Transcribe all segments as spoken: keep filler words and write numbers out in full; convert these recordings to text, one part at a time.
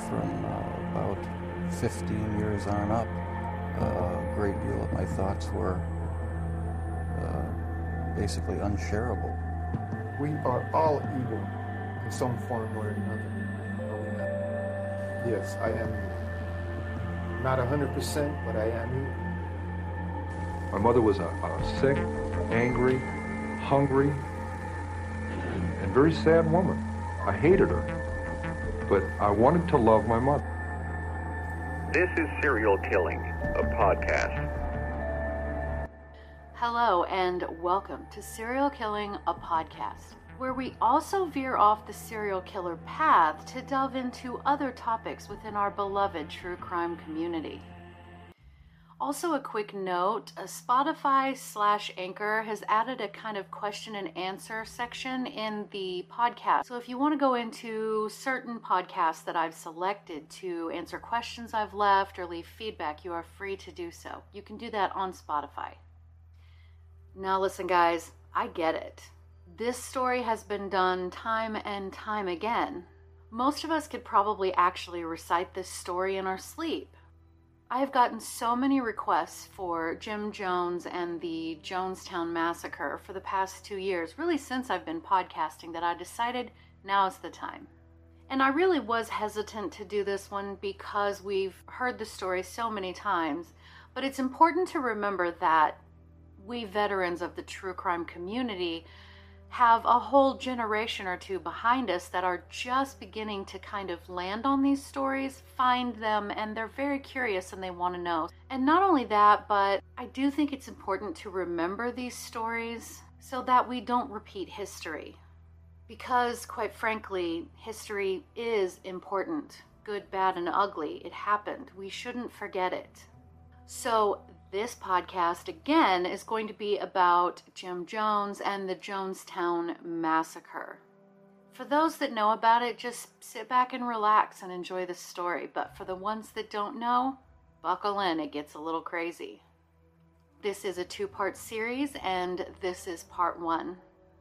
from uh, about fifteen years on up, uh, a great deal of my thoughts were uh, basically unshareable. We are all evil in some form or another. Yes, I am not one hundred percent, but I am evil. My mother was a, a sick, angry, hungry, and very sad woman. I hated her, but I wanted to love my mother. This is Serial Killing, a podcast. Hello and welcome to Serial Killing, a podcast, where we also veer off the serial killer path to delve into other topics within our beloved true crime community. Also, a quick note, a Spotify slash Anchor has added a kind of question and answer section in the podcast. So if you want to go into certain podcasts that I've selected to answer questions I've left or leave feedback, you are free to do so. You can do that on Spotify. Now listen guys, I get it. This story has been done time and time again. Most of us could probably actually recite this story in our sleep. I have gotten so many requests for Jim Jones and the Jonestown Massacre for the past two years, really since I've been podcasting, that I decided now is the time. And I really was hesitant to do this one because we've heard the story so many times, but it's important to remember that we veterans of the true crime community have a whole generation or two behind us that are just beginning to kind of land on these stories, find them, and they're very curious and they want to know. And not only that, but I do think it's important to remember these stories so that we don't repeat history. Because, quite frankly, history is important. Good, bad, and ugly. It happened. We shouldn't forget it. So, this podcast, again, is going to be about Jim Jones and the Jonestown Massacre. For those that know about it, just sit back and relax and enjoy the story. But for the ones that don't know, buckle in, it gets a little crazy. This is a two-part series, and this is part one.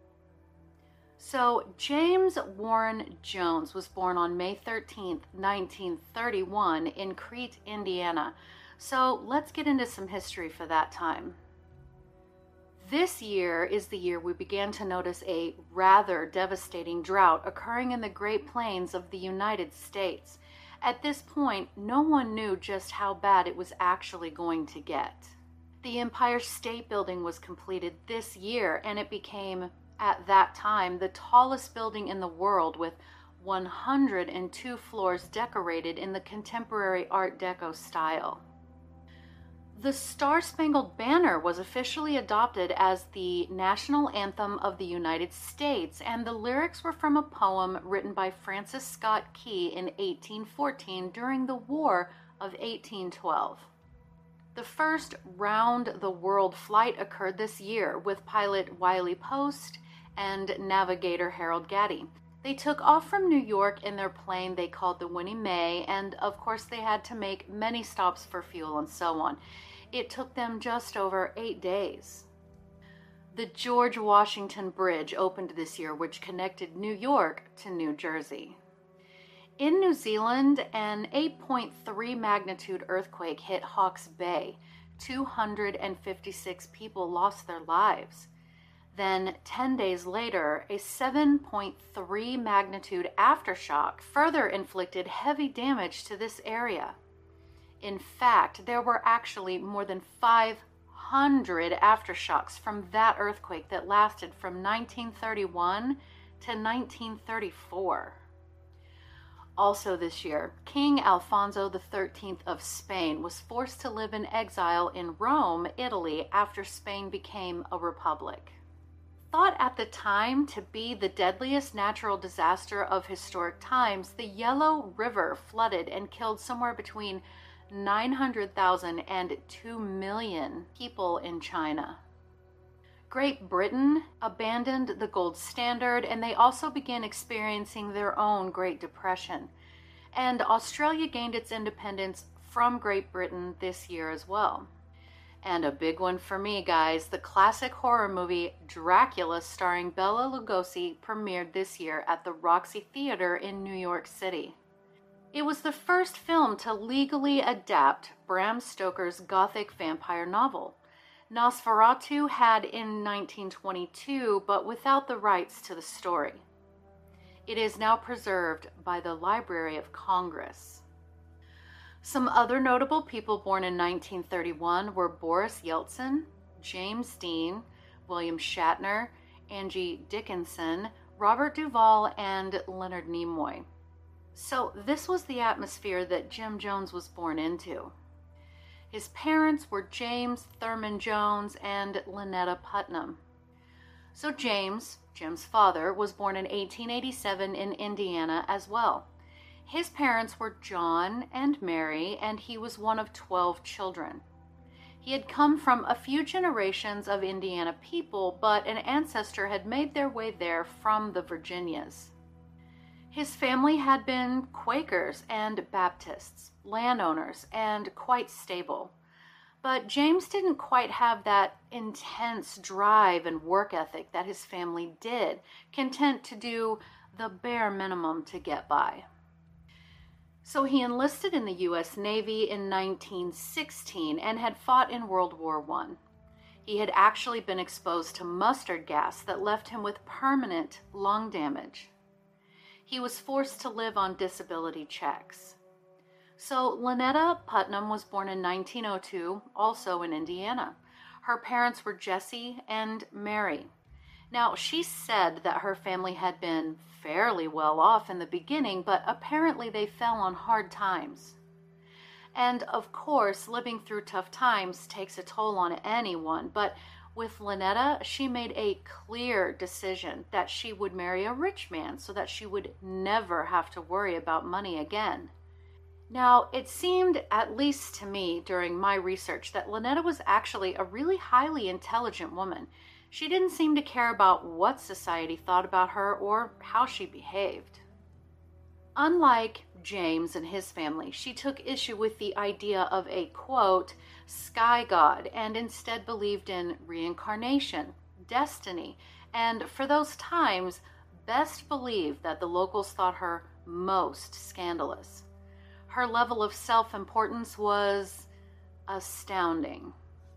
So, James Warren Jones was born on May thirteenth, nineteen thirty-one in Crete, Indiana. So let's get into some history for that time. This year is the year we began to notice a rather devastating drought occurring in the Great Plains of the United States. At this point, no one knew just how bad it was actually going to get. The Empire State Building was completed this year, and it became, at that time, the tallest building in the world with one hundred two floors decorated in the contemporary Art Deco style. The Star-Spangled Banner was officially adopted as the national anthem of the United States, and the lyrics were from a poem written by Francis Scott Key in eighteen fourteen during the War of eighteen twelve. The first round-the-world flight occurred this year with pilot Wiley Post and navigator Harold Gatty. They took off from New York in their plane they called the Winnie Mae, and of course they had to make many stops for fuel and so on. It took them just over eight days. The George Washington Bridge opened this year, which connected New York to New Jersey. In New Zealand, an eight point three magnitude earthquake hit Hawke's Bay. two hundred fifty-six people lost their lives. Then, ten days later, a seven point three magnitude aftershock further inflicted heavy damage to this area. In fact, there were actually more than five hundred aftershocks from that earthquake that lasted from nineteen thirty-one to nineteen thirty-four. Also this year, King Alfonso the thirteenth of Spain was forced to live in exile in Rome, Italy, after Spain became a republic. Thought at the time to be the deadliest natural disaster of historic times, the Yellow River flooded and killed somewhere between nine hundred thousand and two million people in China. Great Britain abandoned the gold standard, and they also began experiencing their own Great Depression. And Australia gained its independence from Great Britain this year as well. And a big one for me, guys, the classic horror movie Dracula starring Bela Lugosi premiered this year at the Roxy Theater in New York City. It was the first film to legally adapt Bram Stoker's Gothic vampire novel. Nosferatu had in nineteen twenty-two, but without the rights to the story. It is now preserved by the Library of Congress. Some other notable people born in nineteen thirty-one were Boris Yeltsin, James Dean, William Shatner, Angie Dickinson, Robert Duvall, and Leonard Nimoy. So this was the atmosphere that Jim Jones was born into. His parents were James Thurman Jones and Lynetta Putnam. So James, Jim's father, was born in eighteen eighty-seven in Indiana as well. His parents were John and Mary, and he was one of twelve children. He had come from a few generations of Indiana people, but an ancestor had made their way there from the Virginias. His family had been Quakers and Baptists, landowners, and quite stable. But James didn't quite have that intense drive and work ethic that his family did, content to do the bare minimum to get by. So he enlisted in the U S Navy in nineteen sixteen and had fought in World War One. He had actually been exposed to mustard gas that left him with permanent lung damage. He was forced to live on disability checks. So Lynetta Putnam was born in nineteen oh two, also in Indiana. Her parents were Jesse and Mary. Now, she said that her family had been fairly well off in the beginning, but apparently they fell on hard times. And of course, living through tough times takes a toll on anyone, but with Lynetta, she made a clear decision that she would marry a rich man so that she would never have to worry about money again. Now, it seemed, at least to me during my research, that Lynetta was actually a really highly intelligent woman. She didn't seem to care about what society thought about her or how she behaved. Unlike James and his family, she took issue with the idea of a, quote, sky god, and instead believed in reincarnation, destiny, and for those times, best believed that the locals thought her most scandalous. Her level of self-importance was astounding.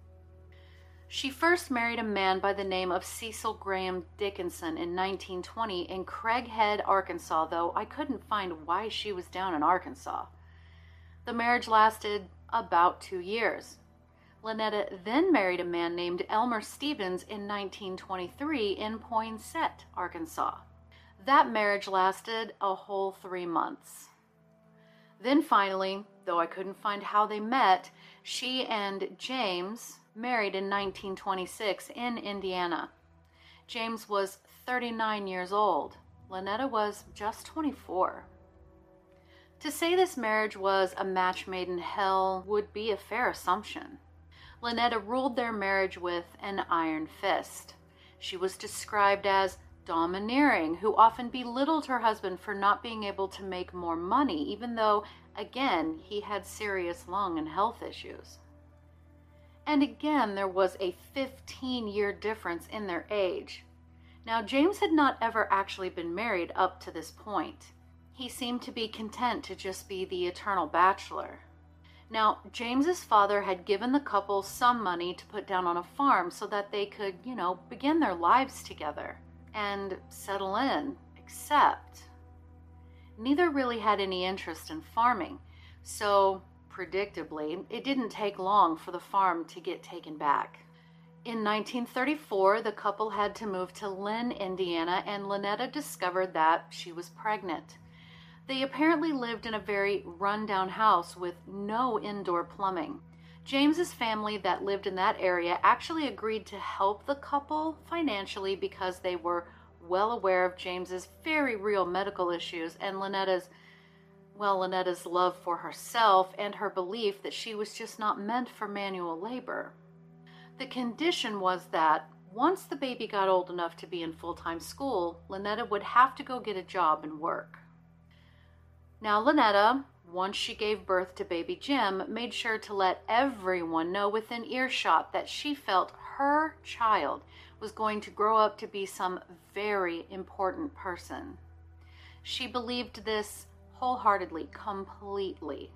She first married a man by the name of Cecil Graham Dickinson in nineteen twenty in Craighead, Arkansas, though I couldn't find why she was down in Arkansas. The marriage lasted about two years. Lynetta then married a man named Elmer Stevens in nineteen twenty-three in Poinsett, Arkansas. That marriage lasted a whole three months. Then finally, though I couldn't find how they met, she and James married in nineteen twenty-six in Indiana. James was thirty-nine years old. Lynetta was just twenty-four. To say this marriage was a match made in hell would be a fair assumption. Lynetta ruled their marriage with an iron fist. She was described as domineering, who often belittled her husband for not being able to make more money, even though, again, he had serious lung and health issues. And again, there was a fifteen-year difference in their age. Now, James had not ever actually been married up to this point. He seemed to be content to just be the eternal bachelor. Now, James's father had given the couple some money to put down on a farm so that they could, you know, begin their lives together and settle in, except neither really had any interest in farming, so predictably, it didn't take long for the farm to get taken back. In nineteen thirty-four, the couple had to move to Lynn, Indiana, and Lynetta discovered that she was pregnant. They apparently lived in a very run-down house with no indoor plumbing. James's family that lived in that area actually agreed to help the couple financially because they were well aware of James's very real medical issues and Lynetta's, well, Lynetta's love for herself and her belief that she was just not meant for manual labor. The condition was that once the baby got old enough to be in full-time school, Lynetta would have to go get a job and work. Now, Lynetta, once she gave birth to baby Jim, made sure to let everyone know within earshot that she felt her child was going to grow up to be some very important person. She believed this wholeheartedly, completely.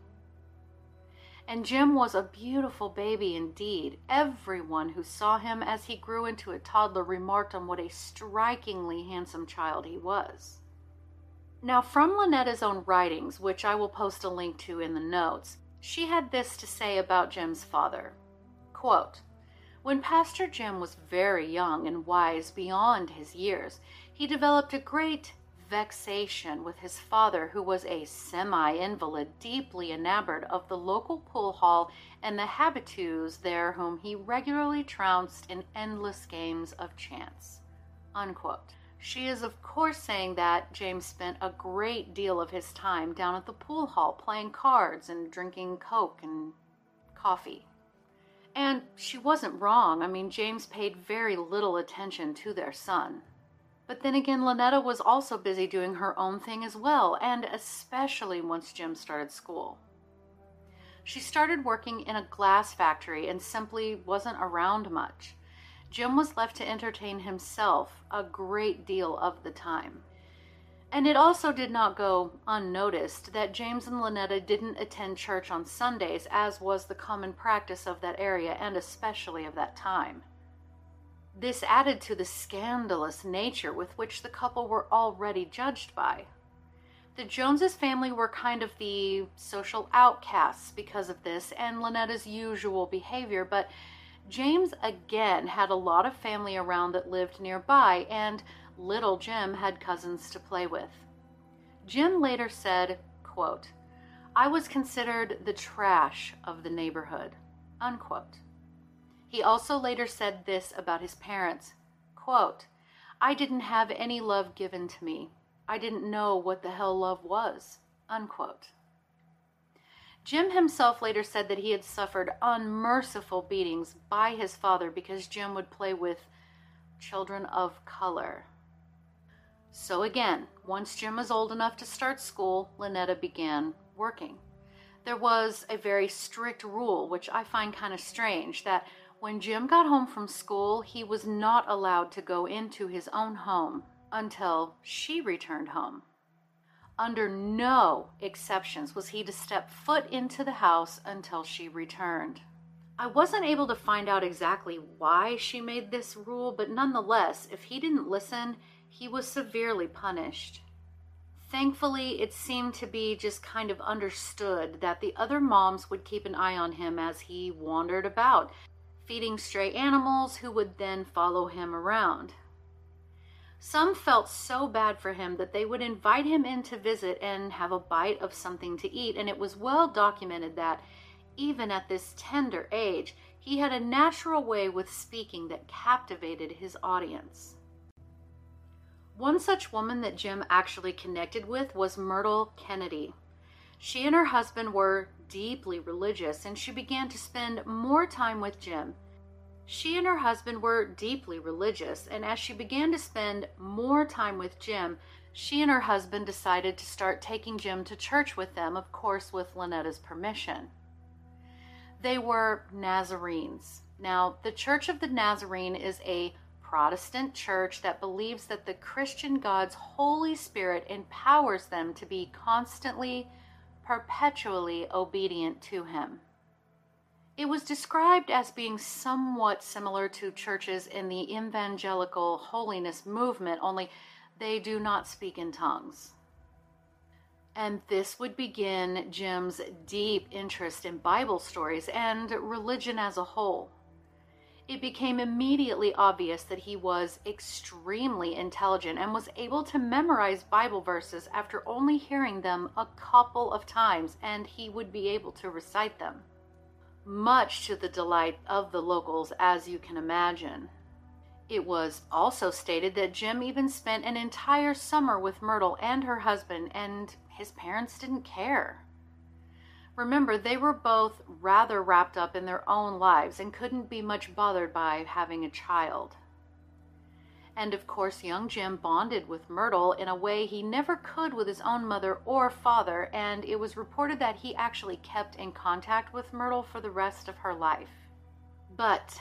And Jim was a beautiful baby indeed. Everyone who saw him as he grew into a toddler remarked on what a strikingly handsome child he was. Now, from Lynetta's own writings, which I will post a link to in the notes, she had this to say about Jim's father. Quote, "When Pastor Jim was very young and wise beyond his years, he developed a great vexation with his father, who was a semi-invalid, deeply enamored of the local pool hall and the habitués there whom he regularly trounced in endless games of chance." Unquote. She is of course saying that James spent a great deal of his time down at the pool hall playing cards and drinking Coke and coffee. And she wasn't wrong. I mean, James paid very little attention to their son. But then again, Lynetta was also busy doing her own thing as well, and especially once Jim started school. She started working in a glass factory and simply wasn't around much. Jim was left to entertain himself a great deal of the time. And it also did not go unnoticed that James and Lynetta didn't attend church on Sundays, as was the common practice of that area and especially of that time. This added to the scandalous nature with which the couple were already judged by. The Joneses family were kind of the social outcasts because of this and Lynetta's usual behavior, but James again had a lot of family around that lived nearby, and little Jim had cousins to play with. Jim later said, quote, "I was considered the trash of the neighborhood," unquote. He also later said this about his parents, quote, "I didn't have any love given to me. I didn't know what the hell love was," unquote. Jim himself later said that he had suffered unmerciful beatings by his father because Jim would play with children of color. So again, once Jim was old enough to start school, Lynetta began working. There was a very strict rule, which I find kind of strange, that when Jim got home from school, he was not allowed to go into his own home until she returned home. Under no exceptions was he to step foot into the house until she returned. I wasn't able to find out exactly why she made this rule, but nonetheless, if he didn't listen, he was severely punished. Thankfully, it seemed to be just kind of understood that the other moms would keep an eye on him as he wandered about, feeding stray animals who would then follow him around. Some felt so bad for him that they would invite him in to visit and have a bite of something to eat, and it was well documented that even at this tender age, he had a natural way with speaking that captivated his audience. One such woman that Jim actually connected with was Myrtle Kennedy. She and her husband were deeply religious, and she began to spend more time with Jim. She and her husband were deeply religious, and as she began to spend more time with Jim, she and her husband decided to start taking Jim to church with them, of course with Lynetta's permission. They were Nazarenes. Now, the Church of the Nazarene is a Protestant church that believes that the Christian God's Holy Spirit empowers them to be constantly, perpetually obedient to Him. It was described as being somewhat similar to churches in the evangelical holiness movement, only they do not speak in tongues. And this would begin Jim's deep interest in Bible stories and religion as a whole. It became immediately obvious that he was extremely intelligent and was able to memorize Bible verses after only hearing them a couple of times, and he would be able to recite them. Much to the delight of the locals, as you can imagine. It was also stated that Jim even spent an entire summer with Myrtle and her husband, and his parents didn't care. Remember, they were both rather wrapped up in their own lives and couldn't be much bothered by having a child. And of course, young Jim bonded with Myrtle in a way he never could with his own mother or father, and it was reported that he actually kept in contact with Myrtle for the rest of her life. But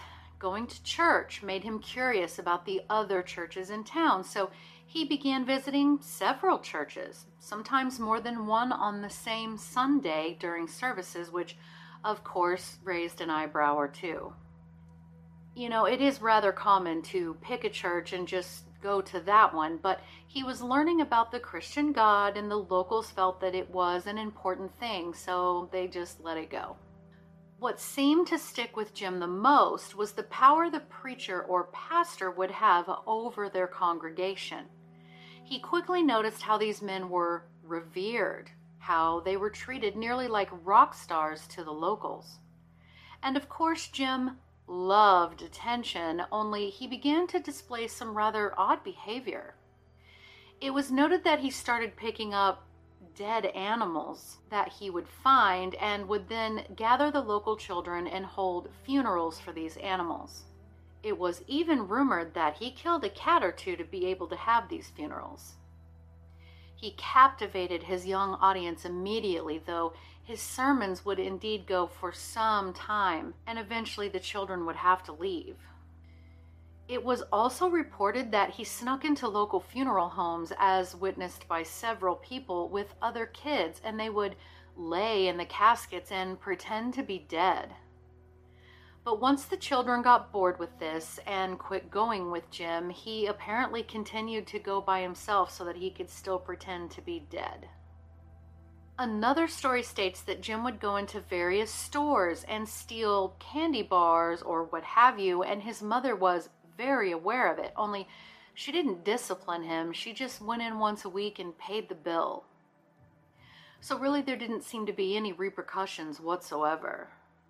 Going to church made him curious about the other churches in town, so he began visiting several churches, sometimes more than one on the same Sunday during services, which, of course, raised an eyebrow or two. You know, it is rather common to pick a church and just go to that one, but he was learning about the Christian God, and the locals felt that it was an important thing, so they just let it go. What seemed to stick with Jim the most was the power the preacher or pastor would have over their congregation. He quickly noticed how these men were revered, how they were treated nearly like rock stars to the locals. And of course, Jim loved attention, only he began to display some rather odd behavior. It was noted that he started picking up dead animals that he would find and would then gather the local children and hold funerals for these animals. It was even rumored that he killed a cat or two to be able to have these funerals. He captivated his young audience immediately, though his sermons would indeed go for some time, and eventually the children would have to leave. It was also reported that he snuck into local funeral homes, as witnessed by several people, with other kids, and they would lay in the caskets and pretend to be dead. But once the children got bored with this and quit going with Jim, he apparently continued to go by himself so that he could still pretend to be dead. Another story states that Jim would go into various stores and steal candy bars or what have you, and his mother was very aware of it, only she didn't discipline him. She just went in once a week and paid the bill. So really there didn't seem to be any repercussions whatsoever.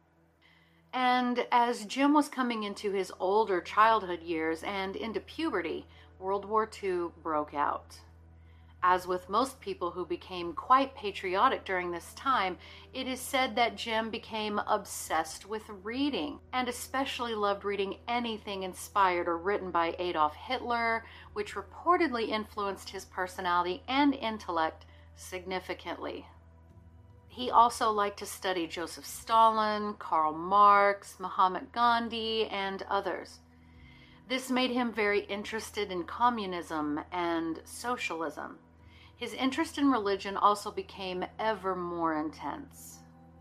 And as Jim was coming into his older childhood years and into puberty, World War Two broke out. As with most people who became quite patriotic during this time, it is said that Jim became obsessed with reading, and especially loved reading anything inspired or written by Adolf Hitler, which reportedly influenced his personality and intellect significantly. He also liked to study Joseph Stalin, Karl Marx, Mahatma Gandhi, and others. This made him very interested in communism and socialism. His interest in religion also became ever more intense.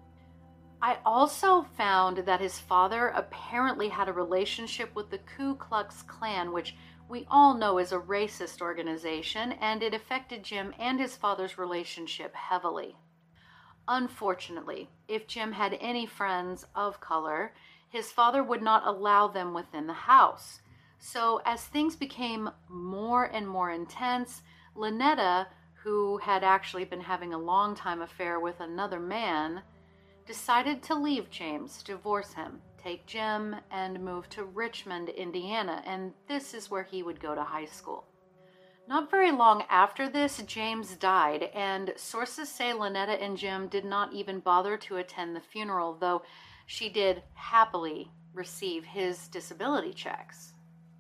I also found that his father apparently had a relationship with the Ku Klux Klan, which we all know is a racist organization, and it affected Jim and his father's relationship heavily. Unfortunately, if Jim had any friends of color, his father would not allow them within the house. So as things became more and more intense, Lynetta, who had actually been having a long-time affair with another man, decided to leave James, divorce him, take Jim, and move to Richmond, Indiana, and this is where he would go to high school. Not very long after this, James died, and sources say Lynetta and Jim did not even bother to attend the funeral, though she did happily receive his disability checks.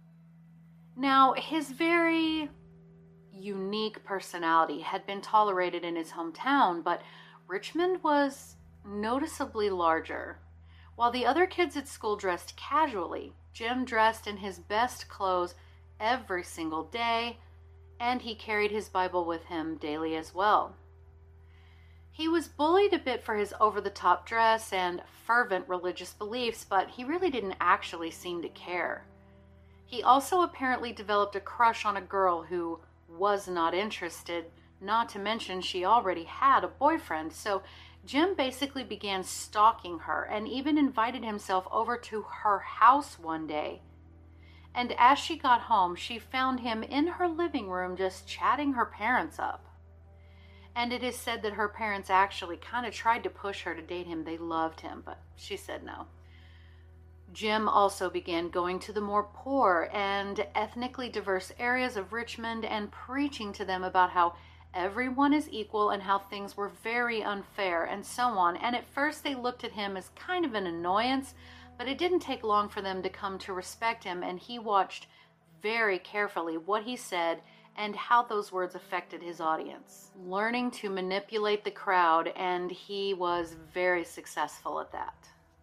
Now, his very unique personality had been tolerated in his hometown, but Richmond was noticeably larger. While the other kids at school dressed casually, Jim dressed in his best clothes every single day, and he carried his Bible with him daily as well. He was bullied a bit for his over-the-top dress and fervent religious beliefs, but he really didn't actually seem to care. He also apparently developed a crush on a girl who was not interested, not to mention she already had a boyfriend, so Jim basically began stalking her and even invited himself over to her house one day. And as she got home, she found him in her living room just chatting her parents up. And it is said that her parents actually kind of tried to push her to date him. They loved him, but she said no. Jim also began going to the more poor and ethnically diverse areas of Richmond and preaching to them about how everyone is equal and how things were very unfair and so on. And at first they looked at him as kind of an annoyance, but it didn't take long for them to come to respect him, and he watched very carefully what he said and how those words affected his audience, learning to manipulate the crowd, and he was very successful at that.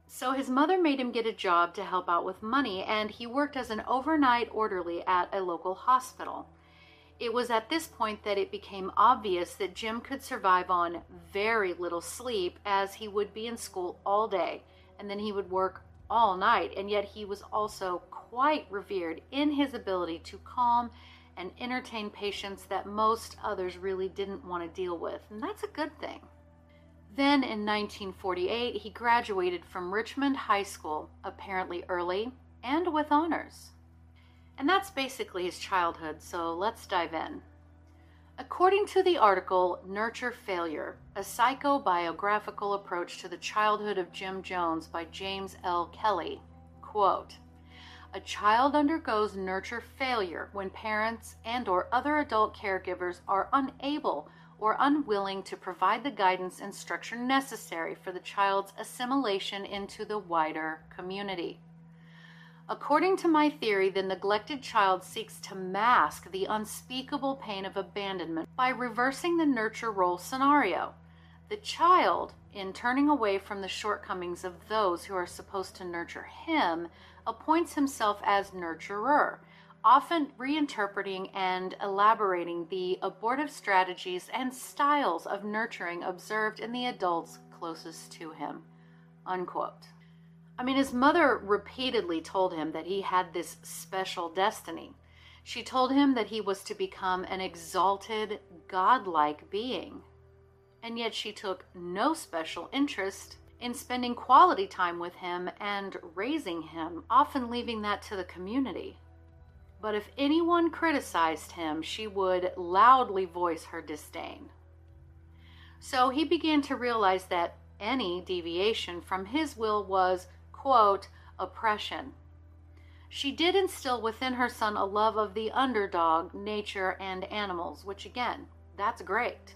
So his mother made him get a job to help out with money, and he worked as an overnight orderly at a local hospital. It was at this point that it became obvious that Jim could survive on very little sleep, as he would be in school all day, and then he would work all night, and yet he was also quite revered in his ability to calm and entertain patients that most others really didn't want to deal with, and that's a good thing. Then in nineteen forty-eight, he graduated from Richmond High School, apparently early and with honors. And that's basically his childhood, so let's dive in. According to the article Nurture Failure, a psychobiographical approach to the childhood of Jim Jones by James L. Kelly, quote, "A child undergoes nurture failure when parents and or other adult caregivers are unable or unwilling to provide the guidance and structure necessary for the child's assimilation into the wider community. According to my theory, the neglected child seeks to mask the unspeakable pain of abandonment by reversing the nurture role scenario. The child, in turning away from the shortcomings of those who are supposed to nurture him, appoints himself as nurturer, often reinterpreting and elaborating the abortive strategies and styles of nurturing observed in the adults closest to him." Unquote. I mean, his mother repeatedly told him that he had this special destiny. She told him that he was to become an exalted, godlike being. And yet she took no special interest in spending quality time with him and raising him, often leaving that to the community. But if anyone criticized him, she would loudly voice her disdain. So he began to realize that any deviation from his will was, quote, oppression. She did instill within her son a love of the underdog, nature, and animals, which again, that's great.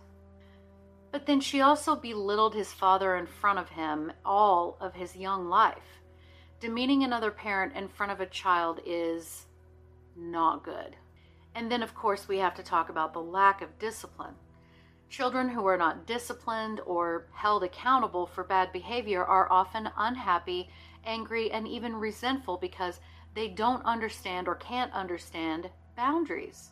But then she also belittled his father in front of him all of his young life. Demeaning another parent in front of a child is not good. And then, of course, we have to talk about the lack of discipline. Children who are not disciplined or held accountable for bad behavior are often unhappy, angry, and even resentful because they don't understand or can't understand boundaries.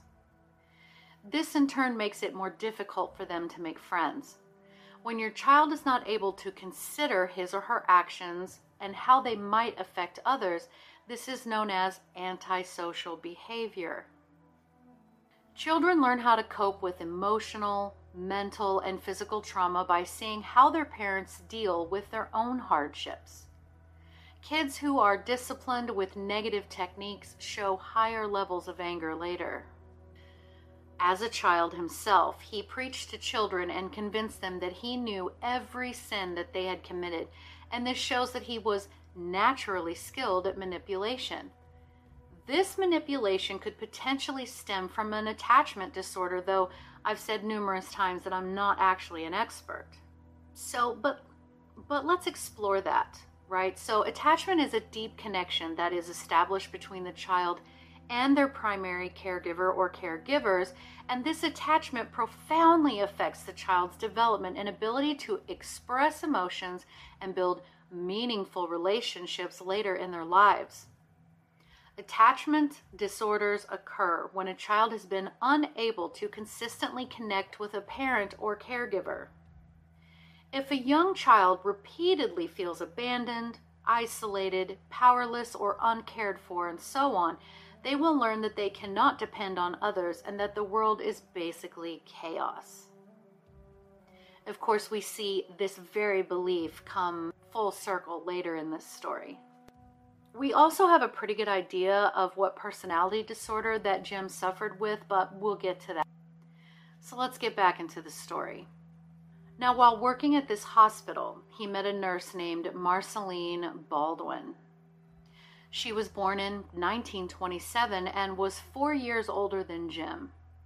This in turn makes it more difficult for them to make friends. When your child is not able to consider his or her actions and how they might affect others, this is known as antisocial behavior. Children learn how to cope with emotional, mental, and physical trauma by seeing how their parents deal with their own hardships. Kids who are disciplined with negative techniques show higher levels of anger later. As a child himself, he preached to children and convinced them that he knew every sin that they had committed, and this shows that he was naturally skilled at manipulation. This manipulation could potentially stem from an attachment disorder, though I've said numerous times that I'm not actually an expert. So, but, but let's explore that, right? So attachment is a deep connection that is established between the child and their primary caregiver or caregivers, and this attachment profoundly affects the child's development and ability to express emotions and build meaningful relationships later in their lives. Attachment disorders occur when a child has been unable to consistently connect with a parent or caregiver. If a young child repeatedly feels abandoned, isolated, powerless, or uncared for, and so on, they will learn that they cannot depend on others and that the world is basically chaos. Of course, we see this very belief come full circle later in this story. We also have a pretty good idea of what personality disorder that Jim suffered with, but we'll get to that. So let's get back into the story. Now, while working at this hospital, he met a nurse named Marceline Baldwin. She was born in nineteen twenty-seven and was four years older than Jim.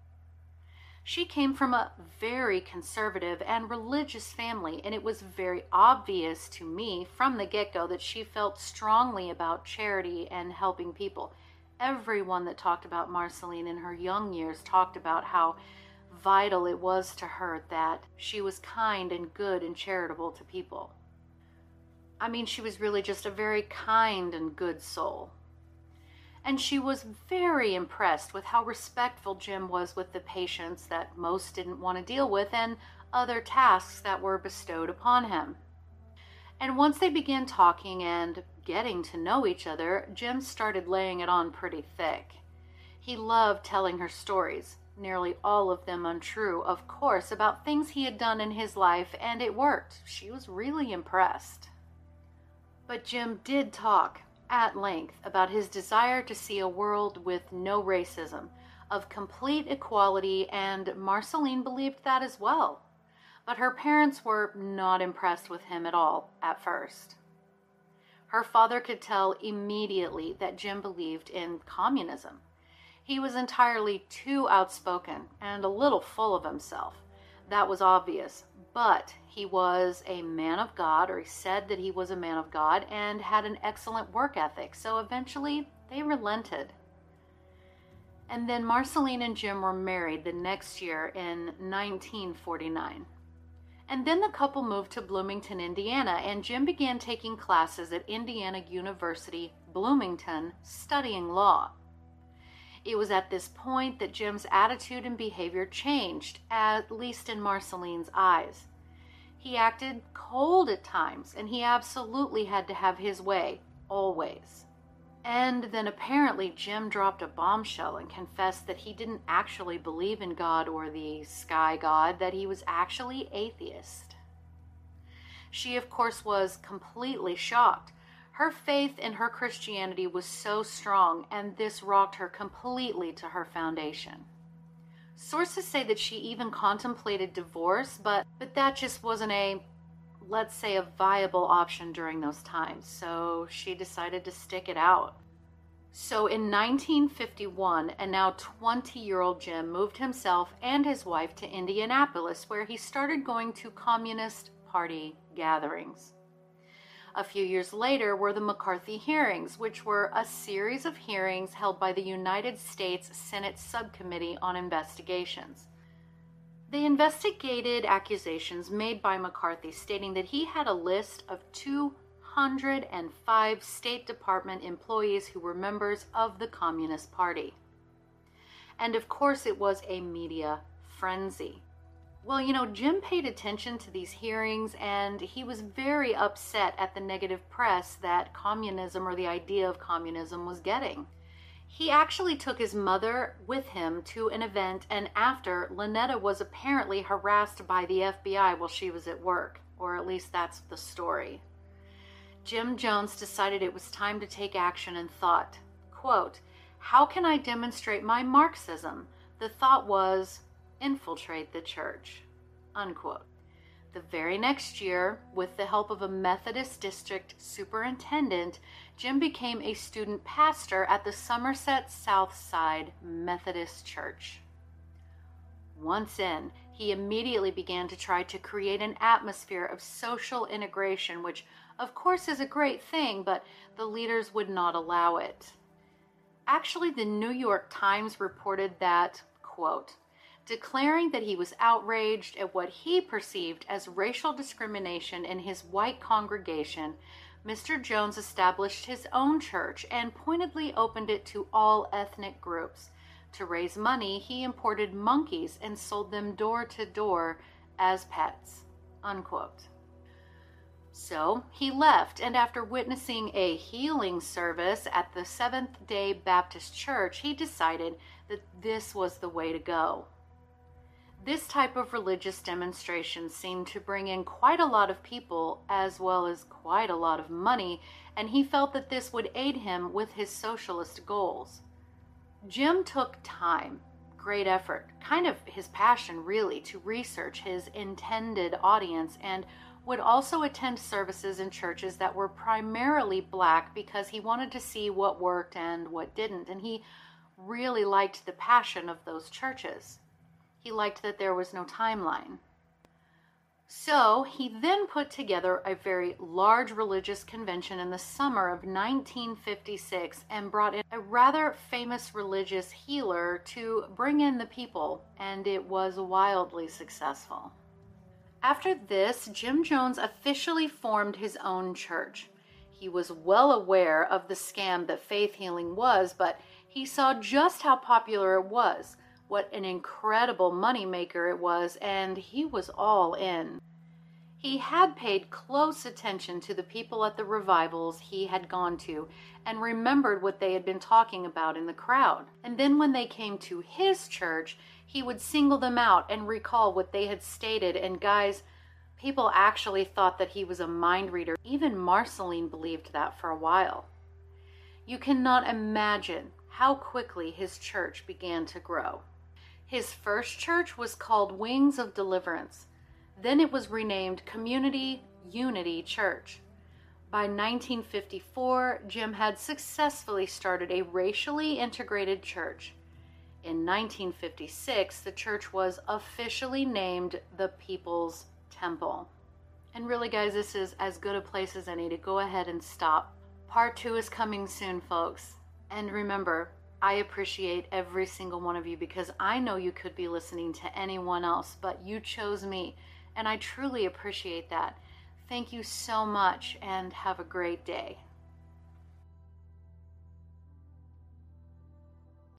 She came from a very conservative and religious family, and it was very obvious to me from the get-go that she felt strongly about charity and helping people. Everyone that talked about Marceline in her young years talked about how vital it was to her that she was kind and good and charitable to people. I mean, she was really just a very kind and good soul. And she was very impressed with how respectful Jim was with the patients that most didn't want to deal with and other tasks that were bestowed upon him. And once they began talking and getting to know each other, Jim started laying it on pretty thick. He loved telling her stories, nearly all of them untrue, of course, about things he had done in his life, and it worked. She was really impressed. But Jim did talk at length about his desire to see a world with no racism, of complete equality, and Marceline believed that as well. But her parents were not impressed with him at all at first. Her father could tell immediately that Jim believed in communism. He was entirely too outspoken and a little full of himself. That was obvious, but he was a man of God, or he said that he was a man of God, and had an excellent work ethic, so eventually they relented. And then Marceline and Jim were married the next year in nineteen forty-nine. And then the couple moved to Bloomington, Indiana, and Jim began taking classes at Indiana University, Bloomington, studying law. It was at this point that Jim's attitude and behavior changed, at least in Marceline's eyes. He acted cold at times, and he absolutely had to have his way, always. And then apparently Jim dropped a bombshell and confessed that he didn't actually believe in God or the sky god, that he was actually atheist. She, of course, was completely shocked. Her faith in her Christianity was so strong, and this rocked her completely to her foundation. Sources say that she even contemplated divorce, but, but that just wasn't a, let's say, a viable option during those times, so she decided to stick it out. So in nineteen fifty-one, a now twenty-year-old Jim moved himself and his wife to Indianapolis, where he started going to Communist Party gatherings. A few years later were the McCarthy hearings, which were a series of hearings held by the United States Senate Subcommittee on Investigations. They investigated accusations made by McCarthy stating that he had a list of two hundred five State Department employees who were members of the Communist Party. And of course it was a media frenzy. Well, you know, Jim paid attention to these hearings, and he was very upset at the negative press that communism, or the idea of communism, was getting. He actually took his mother with him to an event, and after, Lynetta was apparently harassed by the F B I while she was at work, or at least that's the story. Jim Jones decided it was time to take action and thought, quote, "How can I demonstrate my Marxism?" The thought was, infiltrate the church, unquote. The very next year, with the help of a Methodist district superintendent, Jim became a student pastor at the Somerset South Side Methodist Church. Once in, he immediately began to try to create an atmosphere of social integration, which of course is a great thing, but the leaders would not allow it. Actually, the New York Times reported that, quote, declaring that he was outraged at what he perceived as racial discrimination in his white congregation, Mister Jones established his own church and pointedly opened it to all ethnic groups. To raise money, he imported monkeys and sold them door to door as pets, unquote. So he left, and after witnessing a healing service at the Seventh-day Baptist Church, he decided that this was the way to go. This type of religious demonstration seemed to bring in quite a lot of people as well as quite a lot of money, and he felt that this would aid him with his socialist goals. Jim took time, great effort, kind of his passion really, to research his intended audience, and would also attend services in churches that were primarily black because he wanted to see what worked and what didn't, and he really liked the passion of those churches. He liked that there was no timeline. So he then put together a very large religious convention in the summer of nineteen fifty-six and brought in a rather famous religious healer to bring in the people, and it was wildly successful. After this, Jim Jones officially formed his own church. He was well aware of the scam that faith healing was, but he saw just how popular it was, what an incredible moneymaker it was, and he was all in. He had paid close attention to the people at the revivals he had gone to and remembered what they had been talking about in the crowd. And then when they came to his church, he would single them out and recall what they had stated. And guys, people actually thought that he was a mind reader. Even Marceline believed that for a while. You cannot imagine how quickly his church began to grow. His first church was called Wings of Deliverance. Then it was renamed Community Unity Church. By nineteen fifty-four, Jim had successfully started a racially integrated church. In nineteen fifty-six, the church was officially named the People's Temple. And really, guys, this is as good a place as any to go ahead and stop. Part two is coming soon, folks. And remember, I appreciate every single one of you because I know you could be listening to anyone else, but you chose me. And I truly appreciate that. Thank you so much and have a great day.